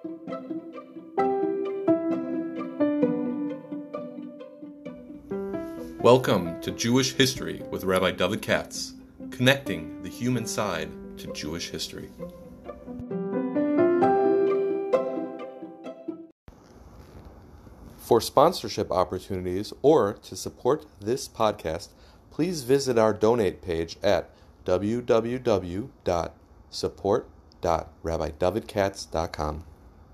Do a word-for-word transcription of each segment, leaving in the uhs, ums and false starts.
Welcome to Jewish History with Rabbi David Katz, connecting the human side to Jewish history. For sponsorship opportunities or to support this podcast, please visit our donate page at w w w dot support dot rabbi david katz dot com.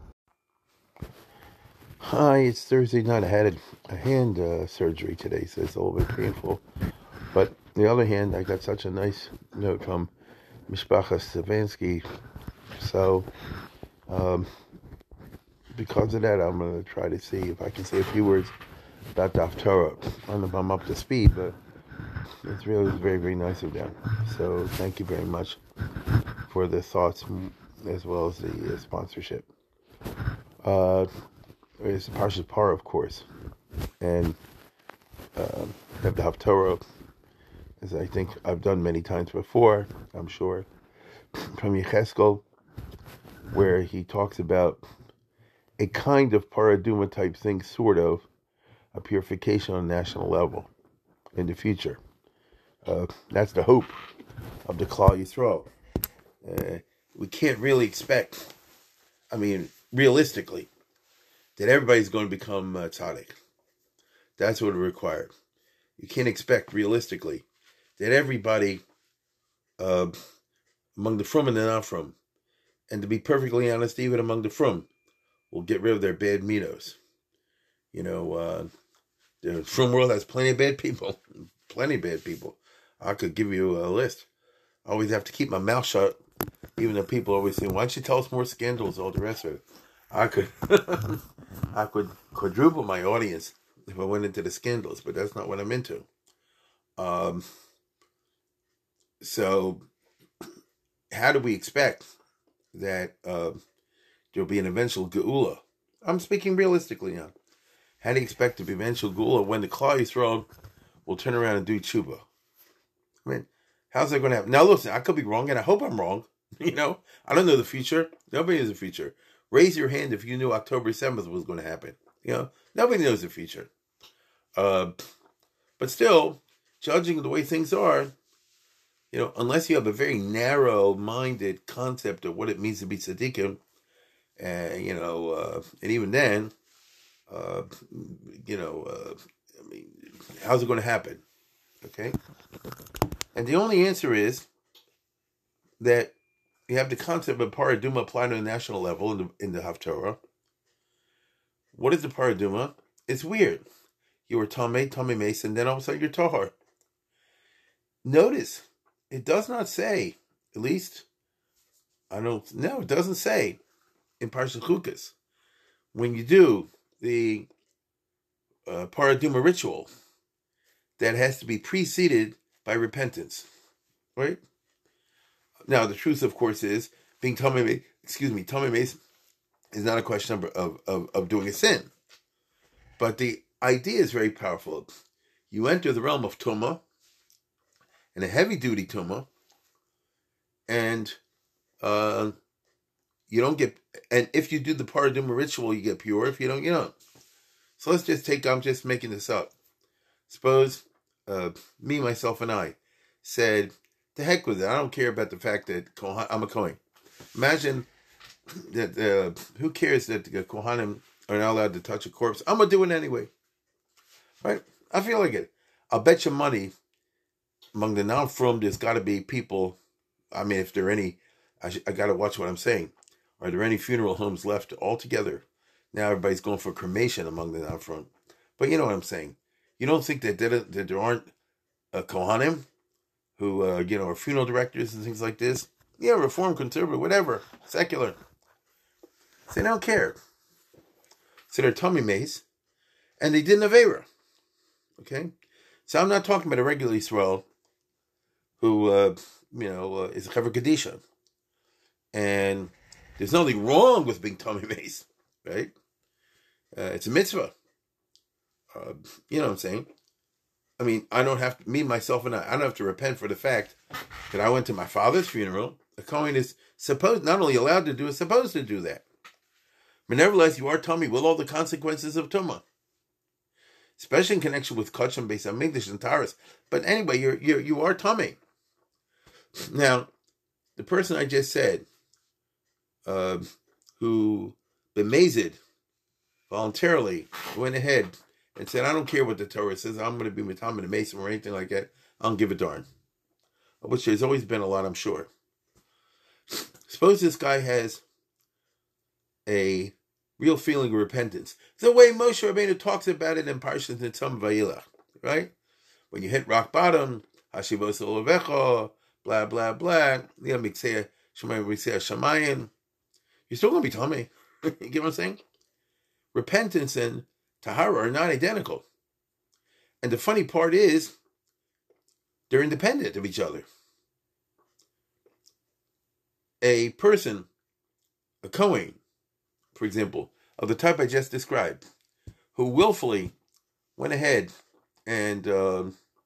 Hi, it's Thursday night. I had a, a hand uh, surgery today, so it's a little bit painful. But on the other hand, I got such a nice note from Mishpacha Savansky. So, um, because of that, I'm going to try to see if I can say a few words about the Haftarah. I don't know if I'm up to speed, but it's really very, very nice of them. So, thank you very much for the thoughts as well as the uh, sponsorship. Uh... It's Parshas Parah, of course, and uh, have the Haftarah, as I think I've done many times before, I'm sure, from Yecheskel, where he talks about a kind of paraduma type thing, sort of, a purification on a national level in the future. Uh, that's the hope of the Klal Yisrael. Uh, we can't really expect, I mean, realistically, that everybody's going to become uh, tzaddik. That's what it required. You can't expect, realistically, that everybody uh, among the frum and the not frum, and to be perfectly honest, even among the frum, will get rid of their bad mitos. You know, uh, the frum world has plenty of bad people. Plenty of bad people. I could give you a list. I always have to keep my mouth shut, even though people always say, why don't you tell us more scandals, all the rest of it. I could I could quadruple my audience if I went into the scandals, but that's not what I'm into. Um, so, how do we expect that uh, there'll be an eventual geula? I'm speaking realistically now. How do you expect to be eventual geula when the Klal Yisrael will turn around and do tshuva? I mean, how's that going to happen? Now, listen, I could be wrong, and I hope I'm wrong. You know, I don't know the future. Nobody knows the future. Raise your hand if you knew October seventh was going to happen. You know, nobody knows the future. Uh, but still, judging the way things are, you know, unless you have a very narrow-minded concept of what it means to be tzaddikim, and, you know, uh, and even then, uh, you know, uh, I mean, how's it going to happen? Okay? And the only answer is that you have the concept of paraduma applied on a national level in the, in the Haftarah. What is the paraduma? It's weird. You were Tameh, Tameh Mace, and then all of a sudden you're Tahar. Notice, it does not say, at least, I don't, no, it doesn't say in Parshas Chukas, when you do the uh, paraduma ritual, that has to be preceded by repentance. Right? Now, the truth, of course, is being Tameh, excuse me, Tameh Mace is not a question of, of, of, of doing a sin. But the idea is very powerful. You enter the realm of Tumah, and a heavy-duty Tumah, and uh, you don't get, and if you do the paraduma ritual, you get pure. If you don't, you don't. So let's just take, I'm just making this up. Suppose uh, me, myself, and I said, the heck with it. I don't care about the fact that Kohan, I'm a Kohen. Imagine that, uh, who cares that the Kohanim are not allowed to touch a corpse? I'm going to do it anyway. Right? I feel like it. I'll bet you money among the non-frum, there's got to be people, I mean, if there are any, I, sh- I got to watch what I'm saying. Are there any funeral homes left altogether? Now everybody's going for cremation among the non-frum. But you know what I'm saying. You don't think that, that, that there aren't uh, Kohanim who, uh, you know, are funeral directors and things like this? Yeah, reform, conservative, whatever, secular. So they don't care. So they're Tameh Mace, and they did Nevera. Okay? So I'm not talking about a regular Yisrael who, uh, you know, uh, is a Chaver Kadisha. And there's nothing wrong with being Tameh Mace, right? Uh, it's a mitzvah. Uh, you know what I'm saying? I mean, I don't have to, me, myself, and I, I don't have to repent for the fact that I went to my father's funeral. A Kohen is supposed, not only allowed to do it, supposed to do that. But nevertheless, you are tummy with all the consequences of tumah, especially in connection with kachim, based on Migdash and Taurus. But anyway, you're you you are tummy. Now, the person I just said, uh, who bemazed voluntarily went ahead and said, "I don't care what the Torah says. I'm going to be mitama the mason or anything like that. I don't give a darn." Which there's always been a lot, I'm sure. Suppose this guy has a real feeling of repentance. The way Moshe Rabbeinu talks about it in Parshas Nitzam Vayilach, right? When you hit rock bottom, Hashivos Olavecha, blah, blah, blah, you know, Miksea Shemayim, Miksea Shemayim, you're still going to be tummy. You get what I'm saying? Repentance and Tahara are not identical. And the funny part is, they're independent of each other. A person, a Kohen, for example, of the type I just described, who willfully went ahead and uh,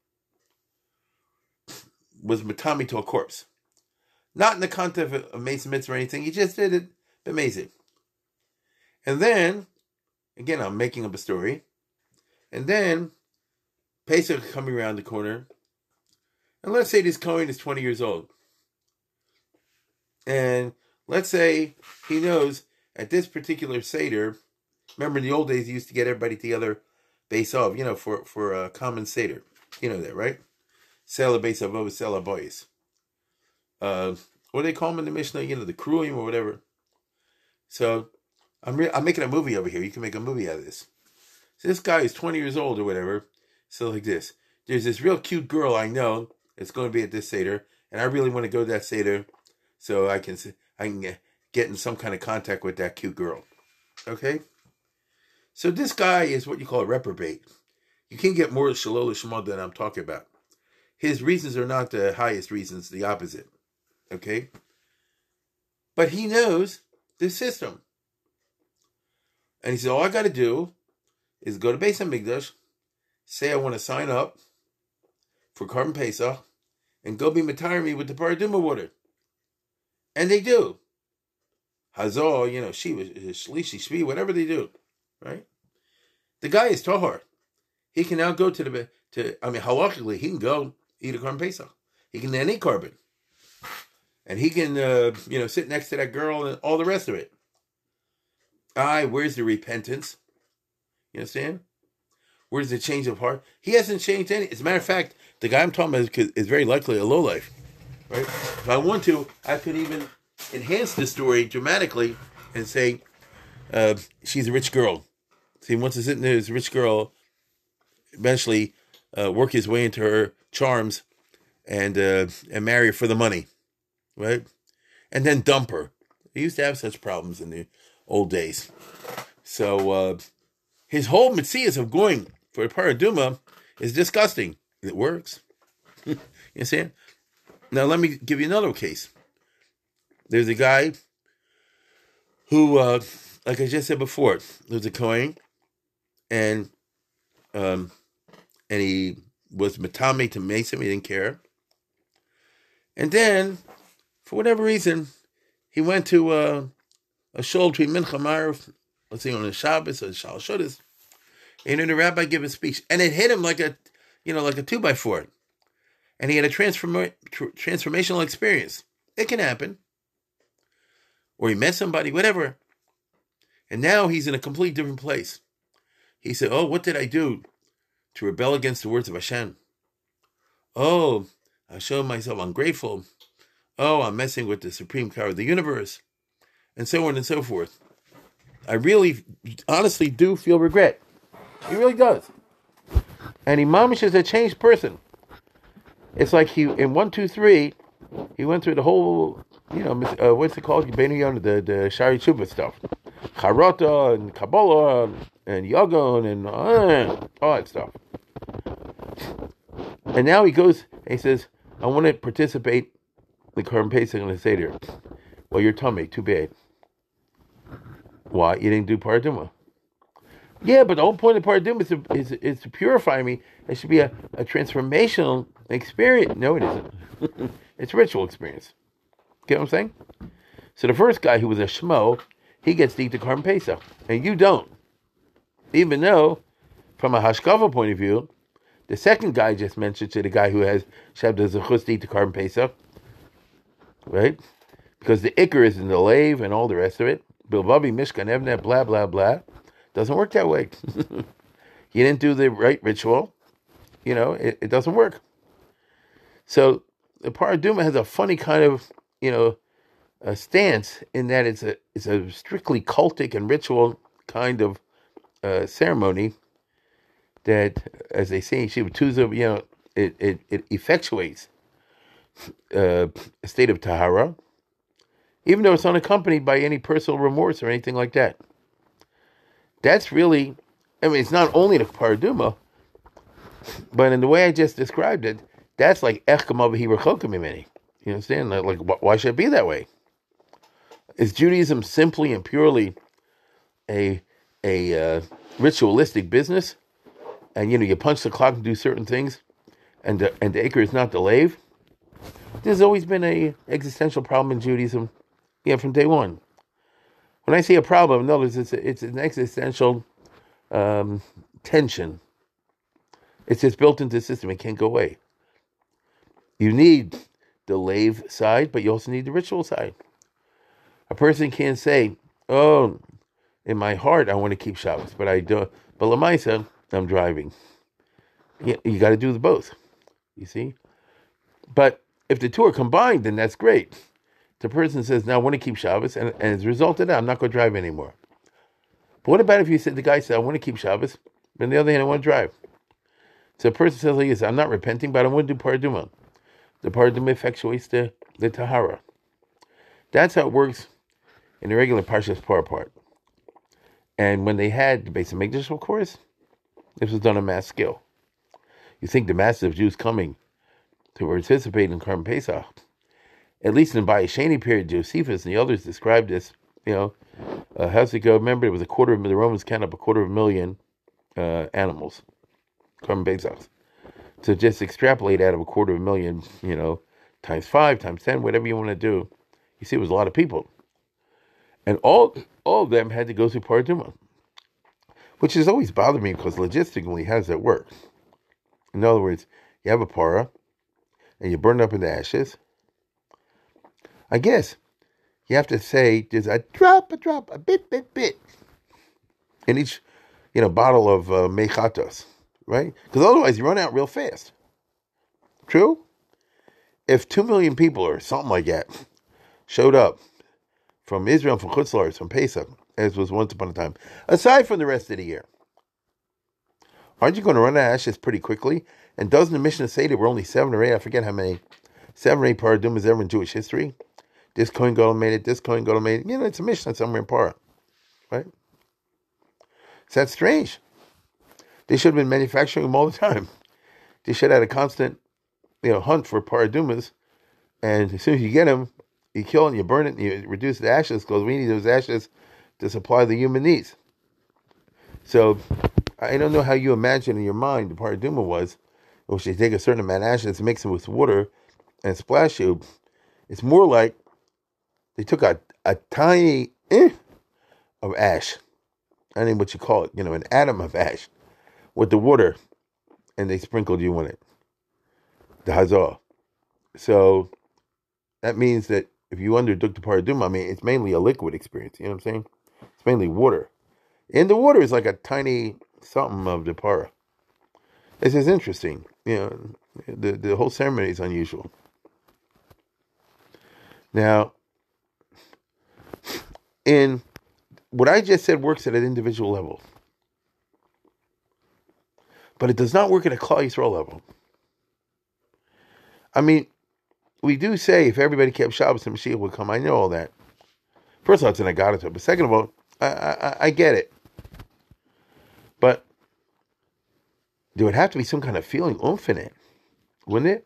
was matami to a corpse. Not in the context of a mason mitzvah or anything, he just did it, amazing. And then, again, I'm making up a story, and then Pesach coming around the corner, and let's say this Kohen is twenty years old. And let's say he knows at this particular Seder, remember in the old days, he used to get everybody together base of, you know, for, for a common Seder. You know that, right? Sela base of, oh, Sela boys. Uh, what do they call them in the Mishnah? You know, the Kruim or whatever. So, I'm re- I'm making a movie over here. You can make a movie out of this. So this guy is twenty years old or whatever. So like this. There's this real cute girl I know that's going to be at this Seder, and I really want to go to that Seder so I can I can get in some kind of contact with that cute girl. Okay? So this guy is what you call a reprobate. You can't get more shalol l'shma than I'm talking about. His reasons are not the highest reasons, the opposite. Okay? But he knows the system. And he said, all I got to do is go to Beis HaMikdash, say I want to sign up for Korban Pesach, and go be matayr me with the paraduma water. And they do. Hazor, you know, Shiva, Shlishi, Shvi, whatever they do. Right? The guy is Tahor. He can now go to the, to, I mean, halachically, he can go eat a Korban Pesach. He can then eat carbon. And he can, uh, you know, sit next to that girl and all the rest of it. Aye, where's the repentance? You understand? Where's the change of heart? He hasn't changed any. As a matter of fact, the guy I'm talking about is, is very likely a lowlife. Right? If I want to, I could even enhance the story dramatically and say, uh, she's a rich girl. So he wants to sit in there as a rich girl, eventually uh, work his way into her charms and uh, and marry her for the money. Right? And then dump her. He used to have such problems in the old days. So uh, his whole mitzias of going for a paraduma is disgusting. It works. You understand? Now let me give you another case. There's a guy who, uh, like I just said before, there's a Kohen, and um, and he was matame to Mason. He didn't care. And then, for whatever reason, he went to uh, a shul between Mincha Ma'ariv, let's say on a Shabbos or Shal Shudas, and then the rabbi gave a speech, and it hit him like a, you know, like a two by four, and he had a transform tr- transformational experience. It can happen, or he met somebody, whatever, and now he's in a completely different place. He said, "Oh, what did I do to rebel against the words of Hashem? Oh, I showed myself ungrateful. Oh, I'm messing with the supreme power of the universe," and so on and so forth. I really, honestly do feel regret. He really does. And he mamish is a changed person. It's like he, in one, two, three, he went through the whole, you know, uh, what's it called? The, the Shari Chuba stuff. Charata and Kabbalah and Yagon and uh, all that stuff. And now he goes and he says, I want to participate in the Korban Pesach and the Seder. Well, your tummy, too bad. Why? You didn't do paraduma. Yeah, but the whole point of paraduma is to, is, is to purify me. It should be a, a transformational experience. No, it isn't. It's a ritual experience. Get what I'm saying? So the first guy who was a shmo, he gets to eat the Karm Pesach, and you don't. Even though, from a Hashkava point of view, the second guy just mentioned to the guy who has Shabda Zechus to eat the Karm Pesach, right? Because the Iker is in the lave and all the rest of it. Bilvavi, Mishkan, Evnet, blah, blah, blah. Doesn't work that way. You didn't do the right ritual. You know, it, it doesn't work. So the Paraduma has a funny kind of, you know, a stance in that it's a it's a strictly cultic and ritual kind of uh, ceremony that, as they say in Shiva Tuza, you know, it, it, it effectuates uh, a state of Tahara, even though it's unaccompanied by any personal remorse or anything like that. That's really, I mean, it's not only the Paraduma, but in the way I just described it, that's like Echkamav Hibrachokamimeni. You understand? Like, like, why should it be that way? Is Judaism simply and purely a a uh, ritualistic business? And, you know, you punch the clock and do certain things, and the, and the Iker is not the lave? There's always been a existential problem in Judaism, yeah, from day one. When I say a problem, in other words, it's, a, it's an existential um, tension. It's just built into the system. It can't go away. You need the lave side, but you also need the ritual side. A person can't say, oh, in my heart, I want to keep Shabbos, but I don't. But Lamaisa, I'm driving. You, you got to do the both, you see? But if the two are combined, then that's great. The person says, now I want to keep Shabbos, and, and as a result of that, I'm not going to drive anymore. But what about if you said, the guy said, I want to keep Shabbos, but on the other hand, I want to drive. So the person says, like this, I'm not repenting, but I want to do Paraduma. The Paraduma effectuates the, the Tahara. That's how it works in the regular Parshas Par part. And when they had the Beis HaMikdash, of course, this was done on mass scale. You think the masses of Jews coming to participate in Karm Pesach, at least in the Bayis Sheni period, Josephus and the others described this, you know, uh, how's it go? Remember, it was a quarter of the Romans counted up a quarter of a million uh, animals, Karm Pesach. So just extrapolate out of a quarter of a million, you know, times five, times ten, whatever you want to do. You see, it was a lot of people. And all all of them had to go through Paraduma, which has always bothered me because logistically, how does that work? In other words, you have a para, and you burn it up in the ashes. I guess you have to say there's a drop, a drop, a bit, bit, bit in each, you know, bottle of uh, mechatos, right? Because otherwise you run out real fast. True? If two million people or something like that showed up from Israel, from Chutz La'aretz, from Pesach, as was once upon a time, aside from the rest of the year, aren't you going to run out of ashes pretty quickly? And doesn't the Mishnah say there were only seven or eight, I forget how many, seven or eight paradumas ever in Jewish history? This Kohen Gadol made it, this Kohen Gadol made it. You know, it's a Mishnah somewhere in Parah, right? So that's strange. They should have been manufacturing them all the time. They should have had a constant, you know, hunt for paradumas, and as soon as you get them, you kill it and you burn it and you reduce the ashes because we need those ashes to supply the human needs. So I don't know how you imagine in your mind the paraduma was, which they take a certain amount of ashes, mix it with water, and splash you. It's more like they took a, a tiny eh, of ash, I don't know what you call it, you know, an atom of ash, with the water, and they sprinkled you in it. The hazah. So that means that if you undertook the paraduma, I mean, it's mainly a liquid experience. You know what I'm saying? It's mainly water. And the water is like a tiny something of the para. This is interesting. You know, the, the whole ceremony is unusual. Now, in what I just said works at an individual level. But it does not work at a Klal Yisrael level. I mean, we do say if everybody kept Shabbos, the Mashiach would come. I know all that. First of all, it's an agadah, but second of all, I, I, I get it. But there would have to be some kind of feeling oomph in it, wouldn't it?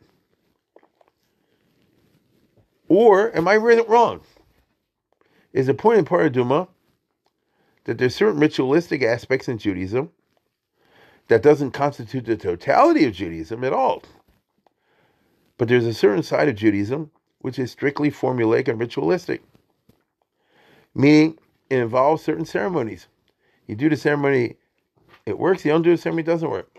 Or am I really wrong? Is the point in Paraduma that there's certain ritualistic aspects in Judaism that doesn't constitute the totality of Judaism at all? But there's a certain side of Judaism which is strictly formulaic and ritualistic. Meaning, it involves certain ceremonies. You do the ceremony, it works. You don't do the ceremony, it doesn't work.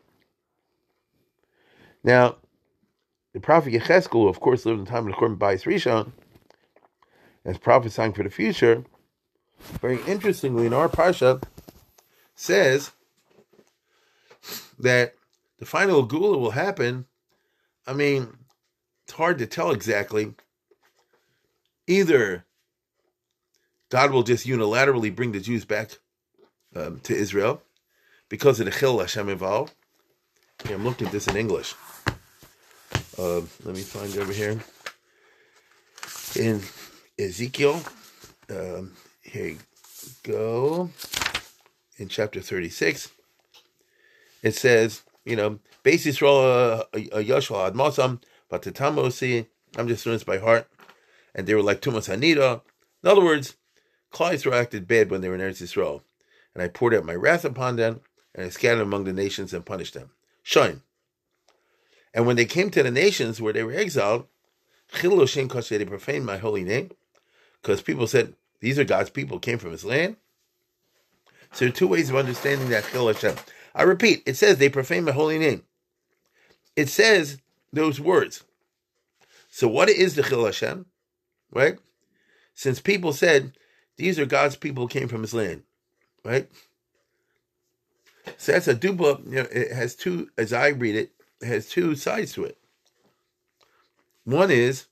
Now, the prophet Yechezkel, of course, lived in the time of the Churban Bayis Rishon, as prophesying for the future. Very interestingly, in our parsha, says that the final Geula will happen. I mean, it's hard to tell exactly. Either God will just unilaterally bring the Jews back um, to Israel because of the Chil Hashem involved. Here, I'm looking at this in English. Uh, let me find it over here. In Ezekiel, um, here you go. In chapter thirty-six, it says, you know, Beis Yisrael Yoshua Admosam, but the Tamosi, I'm just doing this by heart, and they were like Tumas Hanida. In other words, Klal Yisrael acted bad when they were in Eretz Yisrael, and I poured out my wrath upon them, and I scattered them among the nations and punished them. Shine. And when they came to the nations where they were exiled, they profaned my holy name, because people said, these are God's people, came from his land. So there are two ways of understanding that Chil Hashem. I repeat, it says they profane my holy name. It says those words. So what is the Chil Hashem? Right? Since people said, these are God's people who came from his land. Right? So that's a dupla, you know, it has two, as I read it, it has two sides to it. One is,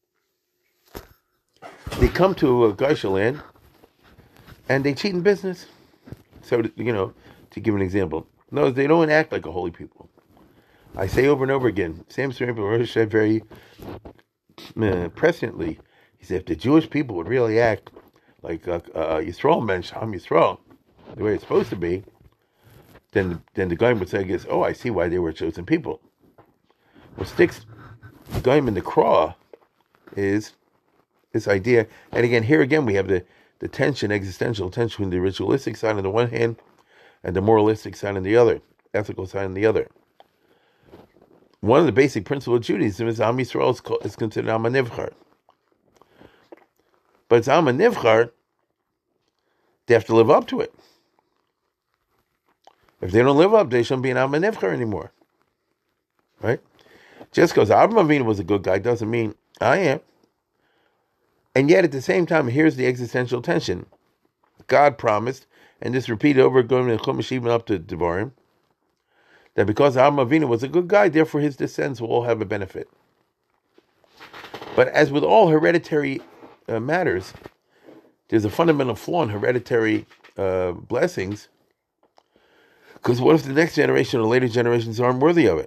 they come to a Geisha land, and they cheat in business. So, you know, to give an example. No, they don't act like a holy people. I say over and over again, Sam Srimpa said very uh, presciently, he said, if the Jewish people would really act like uh, uh, Yisrael men, Sham Yisrael, the way it's supposed to be, then, then the guy would say, I guess, oh, I see why they were chosen people. What sticks the guy in the craw is this idea, and again, here again, we have the, the tension, existential tension between the ritualistic side on the one hand and the moralistic side on the other, ethical side on the other. One of the basic principles of Judaism is Am Yisrael is, called, is considered Am HaNivchar. But it's Am HaNivchar, they have to live up to it. If they don't live up, they shouldn't be an Am HaNivchar anymore. Right? Just because Avraham Avinu was a good guy doesn't mean I am. And yet, at the same time, here's the existential tension. God promised, and this repeated over going to Chumash even up to Devarim, that because Avraham Avinu was a good guy, therefore his descendants will all have a benefit. But as with all hereditary uh, matters, there's a fundamental flaw in hereditary uh, blessings. Because what if the next generation or later generations aren't worthy of it?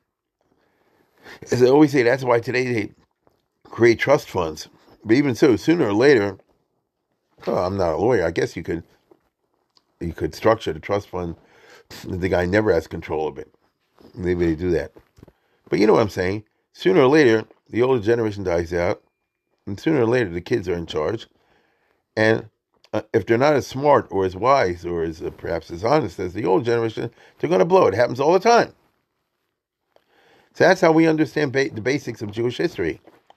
As I always say, that's why today they create trust funds. But even so, sooner or later, well, I'm not a lawyer. I guess you could you could structure the trust fund that the guy never has control of it. Maybe they do that. But you know what I'm saying? Sooner or later, the older generation dies out, and sooner or later, the kids are in charge. And uh, if they're not as smart or as wise or as uh, perhaps as honest as the old generation, they're going to blow. It happens all the time. So that's how we understand ba- the basics of Jewish history.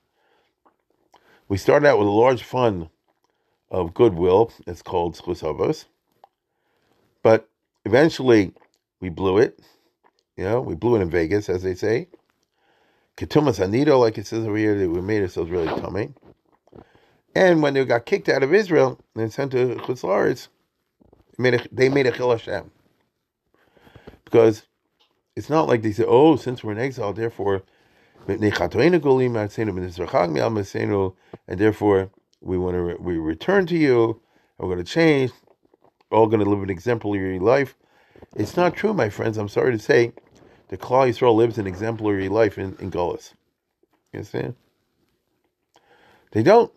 We started out with a large fund of goodwill. It's called Schus Havos. But eventually, we blew it. You know, we blew it in Vegas, as they say. Ketumas Anido, like it says over here, we made ourselves really tummy. And when they got kicked out of Israel and sent to Chutz La'aretz, they made a Chil Hashem. Because it's not like they say, oh, since we're in exile, therefore, and therefore we want to re- we return to you, and we're going to change, we're all going to live an exemplary life. It's not true, my friends. I'm sorry to say, the Klal Yisrael lives an exemplary life in, in Gullus. You understand? They don't.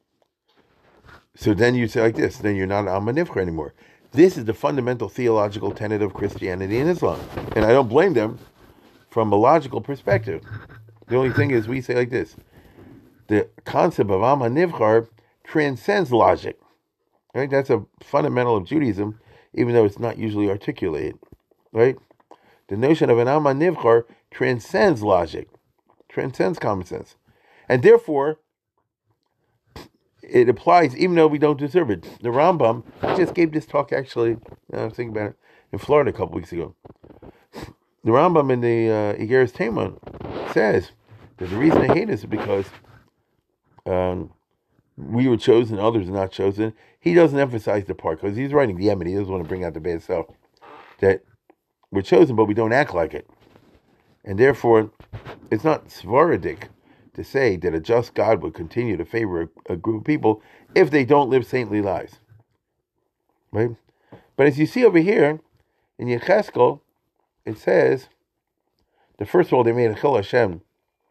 So then you say like this, then you're not Am HaNivchar anymore. This is the fundamental theological tenet of Christianity and Islam. And I don't blame them from a logical perspective. The only thing is we say like this. The concept of Am HaNivchar transcends logic. Right? That's a fundamental of Judaism, even though it's not usually articulated. Right? The notion of an Am HaNivchar transcends logic, transcends common sense. And therefore, it applies even though we don't deserve it. The Rambam, I just gave this talk actually, I was thinking about it, in Florida a couple weeks ago. The Rambam in the uh, Igeres Taimon says that the reason they hate us is because um, we were chosen, others are not chosen. He doesn't emphasize the part, because he's writing the Yemen, he doesn't want to bring out the bad stuff, that we're chosen but we don't act like it. And therefore, it's not svaridic to say that a just God would continue to favor a, a group of people if they don't live saintly lives. Right? But as you see over here, in Yecheskel, it says, the first of all, they made a Chil Hashem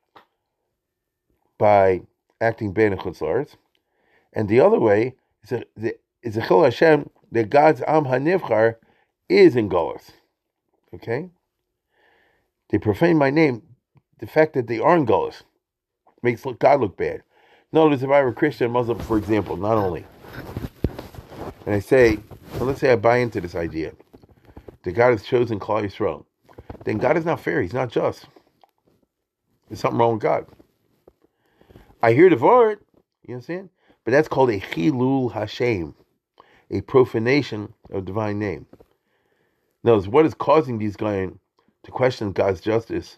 by acting Ben and Chutz La'aretz, and the other way is a, is a Chil Hashem that God's Am HaNivchar is in Golus. Okay? They profane my name. The fact that they are in Golus makes God look bad. In other words, if I were a Christian Muslim, for example, not only, and I say, well, let's say I buy into this idea that God has chosen Klal Yisrael, then God is not fair. He's not just. There's something wrong with God. I hear the word, you understand? But that's called a Chilul Hashem, a profanation of divine name. Notice, what is causing these guys to question God's justice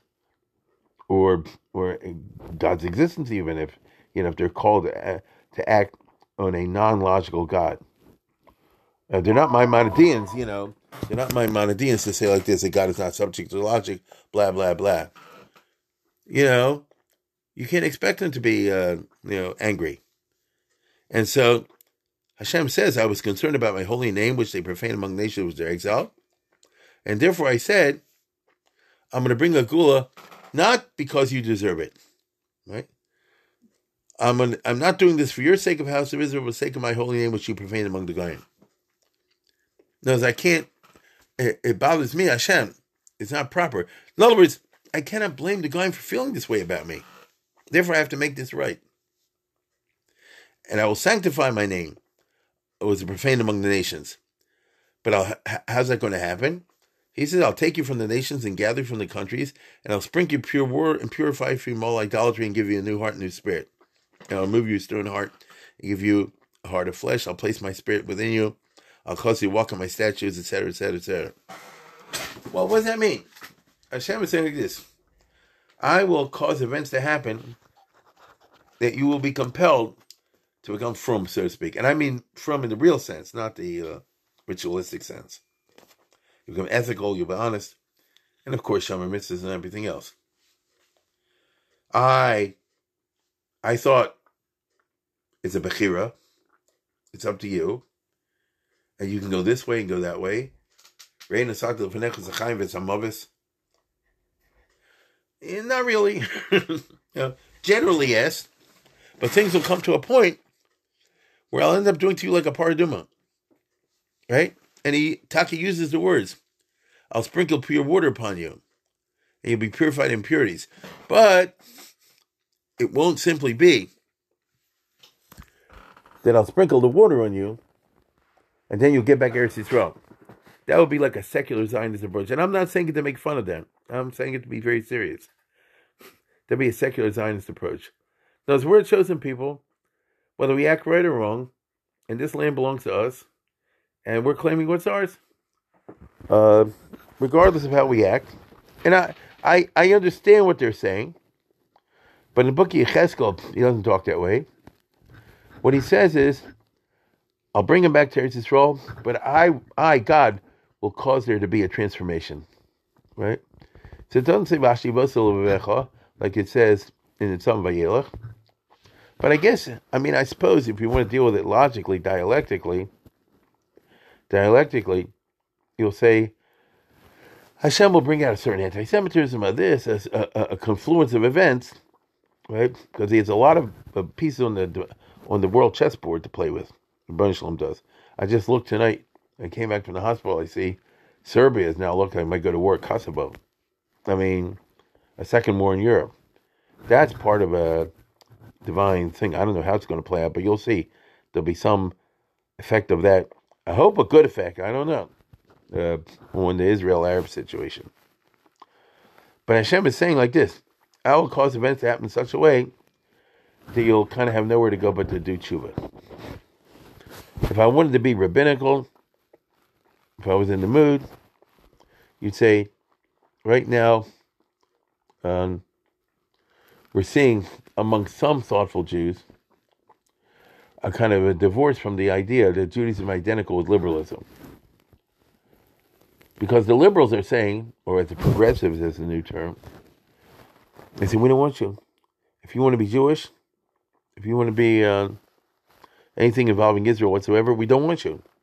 or or God's existence, even if you know if they're called to, to act on a non-logical God? Uh, they're not Maimonideans, you know. They're not Maimonideans to say like this, that God is not subject to logic, blah, blah, blah. You know, you can't expect them to be, uh, you know, angry. And so Hashem says, I was concerned about my holy name, which they profane among nations, which they're exiled. And therefore I said, I'm going to bring a gula, not because you deserve it, right? I'm gonna, I'm not doing this for your sake of house of Israel, but for the sake of my holy name, which you profane among the Goyim. No, I can't, it, it bothers me, Hashem. It's not proper. In other words, I cannot blame the Goyim for feeling this way about me. Therefore, I have to make this right. And I will sanctify my name. It was profaned among the nations. But I'll, how's that going to happen? He says, I'll take you from the nations and gather you from the countries, and I'll sprinkle you pure water and purify you from all idolatry and give you a new heart and new spirit. And I'll remove your stone heart and give you a heart of flesh. I'll place my spirit within you. I'll cause you to walk on my statutes, et cetera, et cetera, et cetera. Well, what does that mean? Hashem is saying like this. I will cause events to happen that you will be compelled to become frum, so to speak. And I mean frum in the real sense, not the uh, ritualistic sense. You become ethical, you'll be honest. And of course, Shomer Mitzvahs and everything else. I, I thought it's a Bechira. It's up to you. And you can go this way and go that way. And not really. You know, generally, yes. But things will come to a point where I'll end up doing to you like a paraduma. Right? And he, Taki uses the words, I'll sprinkle pure water upon you. And you'll be purified in impurities. But it won't simply be that I'll sprinkle the water on you and then you'll get back Eretz Yisrael. That would be like a secular Zionist approach. And I'm not saying it to make fun of them. I'm saying it to be very serious. That'd be a secular Zionist approach. Those we're chosen people, whether we act right or wrong, and this land belongs to us, and we're claiming what's ours, uh, regardless of how we act. And I, I, I understand what they're saying, but in the book of Yecheskel, he doesn't talk that way. What he says is, I'll bring him back to Eretz Yisrael, but I, I, God, will cause there to be a transformation. Right? So it doesn't say Vashi like it says in the Tzom Vayelech. But I guess, I mean, I suppose if you want to deal with it logically, dialectically, dialectically, you'll say, Hashem will bring out a certain anti-Semitism of this, a, a, a confluence of events, right? Because he has a lot of uh, pieces on the on the world chessboard to play with. Rebbeinu Shalom does. I just looked tonight. I came back from the hospital. I see Serbia is now looking like I might go to war at Kosovo. I mean, a second war in Europe. That's part of a divine thing. I don't know how it's going to play out, but you'll see. There'll be some effect of that. I hope a good effect. I don't know. Uh, on the Israel-Arab situation. But Hashem is saying like this. I will cause events to happen in such a way that you'll kind of have nowhere to go but to do tshuva. If I wanted to be rabbinical, if I was in the mood, you'd say, right now, um, we're seeing among some thoughtful Jews a kind of a divorce from the idea that Judaism is identical with liberalism. Because the liberals are saying, or the progressives is the new term, they say, we don't want you. If you want to be Jewish, if you want to be uh, anything involving Israel whatsoever, we don't want you.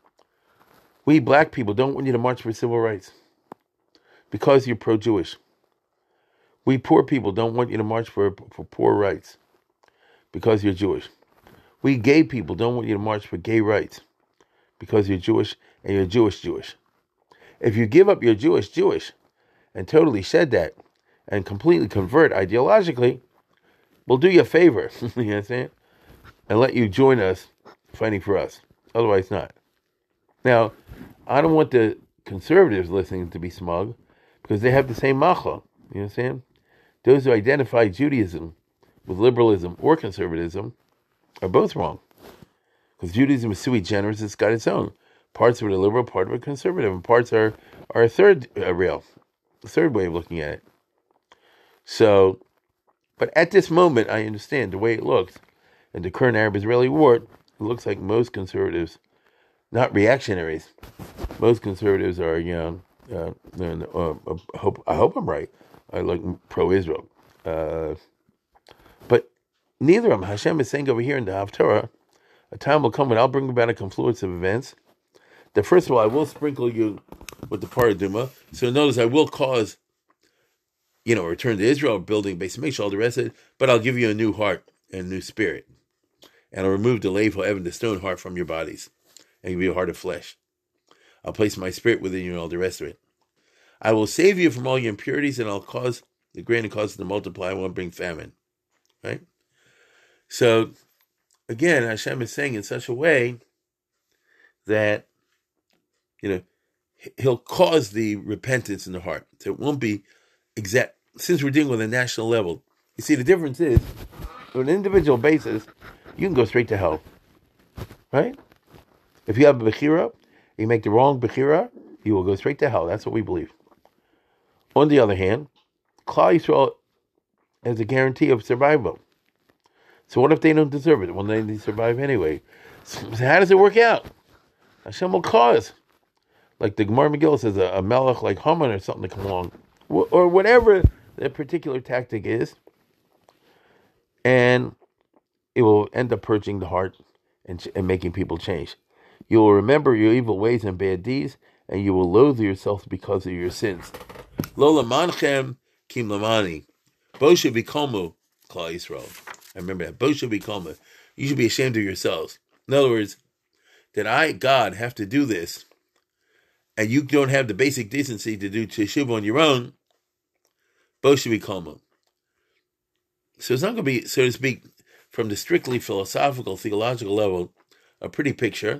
We black people don't want you to march for civil rights because you're pro-Jewish. We poor people don't want you to march for, for poor rights because you're Jewish. We gay people don't want you to march for gay rights because you're Jewish and you're Jewish Jewish. If you give up your Jewish Jewish and totally shed that and completely convert ideologically, we'll do you a favor, you know what I'm saying? And let you join us fighting for us. Otherwise not. Now, I don't want the conservatives listening to be smug because they have the same macha. You know what I'm saying? Those who identify Judaism with liberalism or conservatism are both wrong. Because Judaism is sui generis, it's got its own. Parts of it are liberal, part of it conservative, and parts are, are a third uh, rail, a third way of looking at it. So, but at this moment, I understand the way it looks. In the current Arab-Israeli war, it looks like most conservatives, not reactionaries, most conservatives are, you know, uh, uh, uh, I, hope, I hope I'm right, I like pro-Israel. Uh, but neither of them, Hashem is saying over here in the Haftarah, a time will come when I'll bring about a confluence of events. That first of all, I will sprinkle you with the paraduma. So notice I will cause, you know, a return to Israel, building Beis Mikdash, all the rest of it, but I'll give you a new heart and a new spirit. And I'll remove the lave heaven, the stone heart from your bodies, and give you a heart of flesh. I'll place my spirit within you and all the rest of it. I will save you from all your impurities, and I'll cause the grain and cause it to multiply. I won't bring famine. Right? So, again, Hashem is saying in such a way that, you know, he'll cause the repentance in the heart. So it won't be exact. Since we're dealing with a national level, you see, the difference is, on an individual basis, you can go straight to hell. Right? If you have a bechira, you make the wrong bechira, you will go straight to hell. That's what we believe. On the other hand, Klal Yisrael has a guarantee of survival. So what if they don't deserve it? Well, they survive anyway. So how does it work out? Hashem will cause. Like the Gemara Megillah says, a, a melech like Haman or something to come along. Wh- or whatever the particular tactic is. And it will end up purging the heart and, ch- and making people change. You will remember your evil ways and bad deeds, and you will loathe yourself because of your sins. Lo lamanchem kim lamani. Bo shebikomu Klal Yisrael. I remember that. Bo shebikomu. You should be ashamed of yourselves. In other words, that I, God, have to do this, and you don't have the basic decency to do teshuva on your own. Bo shebikomu. So it's not going to be, so to speak, from the strictly philosophical, theological level, a pretty picture.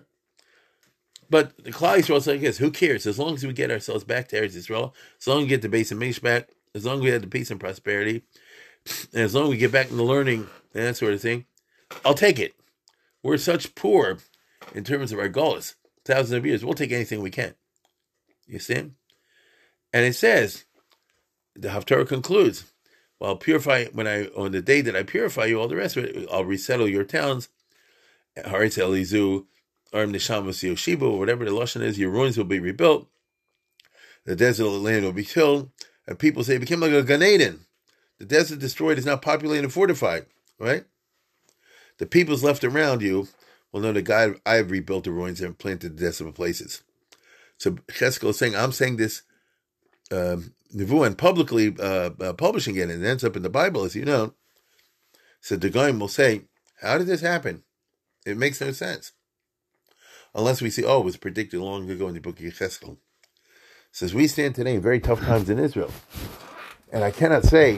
But the Klal Yisrael is like this, who cares? As long as we get ourselves back to Eretz Yisrael, as long as we get the base of Mikdash back, as long as we have the peace and prosperity, and as long as we get back into learning and that sort of thing, I'll take it. We're such poor in terms of our goals, thousands of years, we'll take anything we can. You see? And it says, the Haftarah concludes, well, I'll purify, when I, on the day that I purify you, all the rest of it, I'll resettle your towns, Haretz Elizu, Arm Neshamos Yoshibu, whatever the Lashon is, your ruins will be rebuilt, the desert land will be filled, and people say it became like a Gan Eden. The desert destroyed is now populated and fortified, right? The peoples left around you will know that God, I have rebuilt the ruins and planted the desolate places. So Cheskel is saying, I'm saying this um, Nevuah and publicly uh, uh, publishing it, and it ends up in the Bible, as you know. So the Goyim will say, how did this happen? It makes no sense. Unless we see, oh, it was predicted long ago in the book of Yecheskel. Says, we stand today in very tough times in Israel. And I cannot say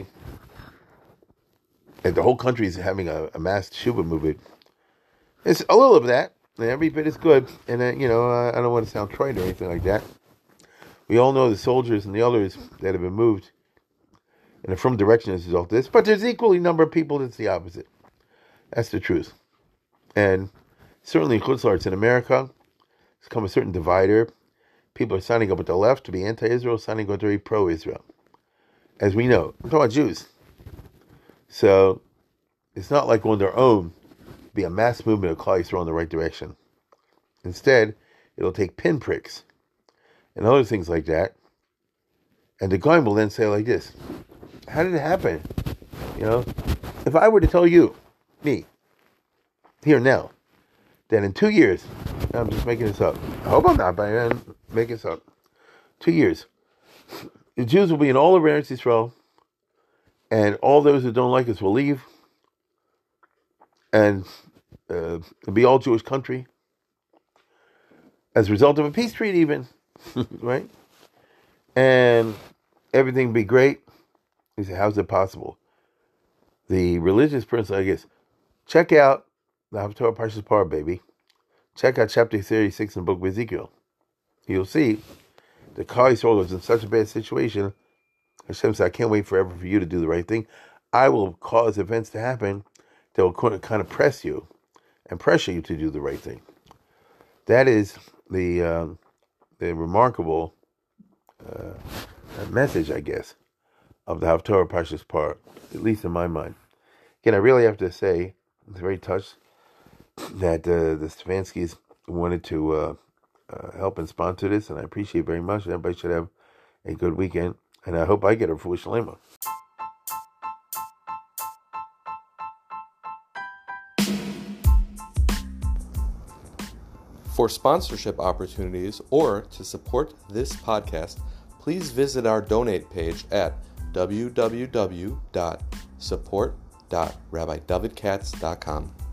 that the whole country is having a, a mass teshuva movement. It's a little of that, and every bit is good. And, uh, you know, uh, I don't want to sound trite or anything like that. We all know the soldiers and the others that have been moved in a firm direction as a result of this. But there's equally a number of people that's the opposite. That's the truth. And certainly in Chutz La'aretz in America, it's come a certain divider. People are signing up with the left to be anti-Israel, signing up to be pro-Israel. As we know, I'm talking about Jews. So it's not like on their own be a mass movement of Klal Yisrael in the right direction. Instead, it'll take pinpricks and other things like that. And the guy will then say like this, how did it happen? You know, if I were to tell you, me, here now, that in two years, I'm just making this up. I hope I'm not, but I'm making this up. Two years, the Jews will be in all of Eretz Yisrael, and all those who don't like us will leave, and uh, it'll be all Jewish country, as a result of a peace treaty even, right? And everything will be great. He said, how's it possible? The religious person, I guess, check out the Haftorah Parshas Parah, baby. Check out chapter thirty-six in the book of Ezekiel. You'll see that Klal Yisrael was in such a bad situation. Hashem said, I can't wait forever for you to do the right thing. I will cause events to happen that will kind of press you and pressure you to do the right thing. That is the uh, the remarkable uh, message, I guess, of the Haftorah Parshas Parah, at least in my mind. Again, I really have to say, I'm very touched that uh, the Stefanskis wanted to uh, uh, help and sponsor this, and I appreciate it very much. Everybody should have a good weekend, and I hope I get a Refuah Shlema. For sponsorship opportunities or to support this podcast, please visit our donate page at w w w dot support dot rabbi david katz dot com.